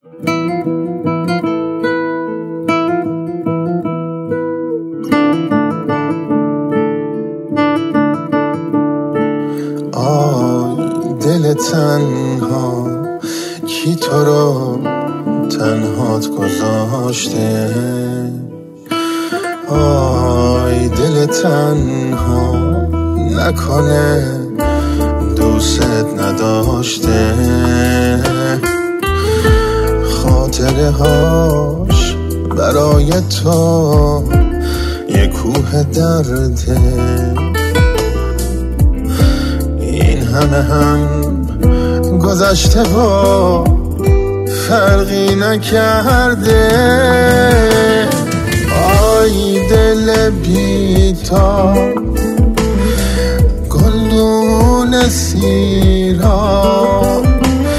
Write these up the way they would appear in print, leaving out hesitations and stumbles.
دل تنها کی تو رو تنهات گذاشته؟ آی دل تنها نکنه دوست نداشته؟ خاطره هاش برای تو یه کوه درده، این همه هم گذشته و فرقی نکرده. آی دل بی‌تا گلدون سیرا،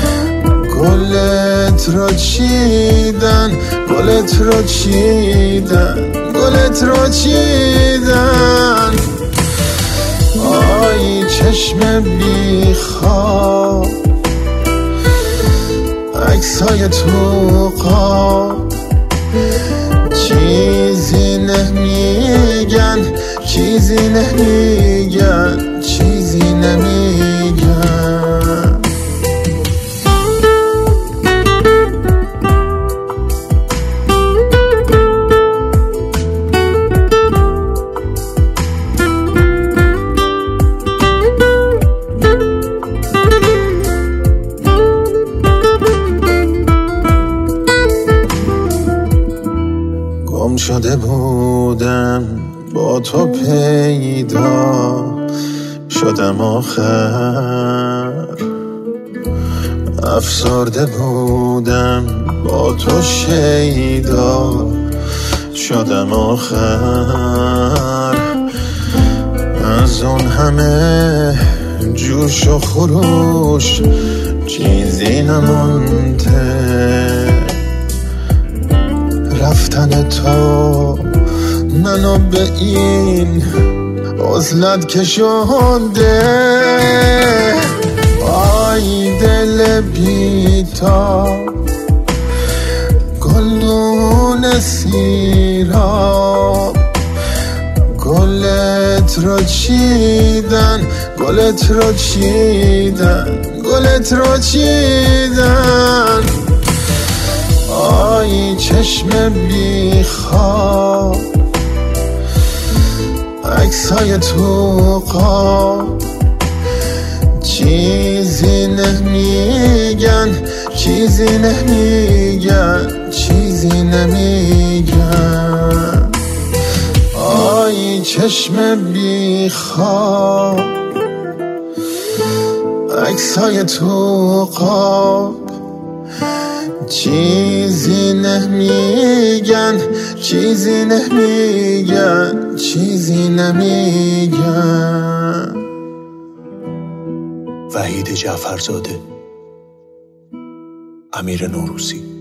گلت رو چیدن، گلت رو چیدن، گلت رو چیدن. آی چشم بیخواب عکسای تو قاب، چیزی نمیگن، چیزی نمیگن، چیزی نمیگن. گم شده بودم با تو پیدا شدم آخر، افسرده بودم با تو شیدا شدم آخر. از اون همه جوش و خروش چیزی نمونده، رفتن تو منو به این عزلت کشونده. آی دل بی‌تا گلدون سیرا، گلت رو چیدن، گلت رو چیدن، گلت رو چیدن. آی چشم بیخواب عکسای تو قاب، چیزی نمیگن، چیزی نمیگن، چیزی نمیگن. آی چشم بیخواب عکسای تو قاب، چیزی نمیگن، چیزی نمیگن، چیزی نمیگن. وحید جعفرزاده، امیر نوروزی.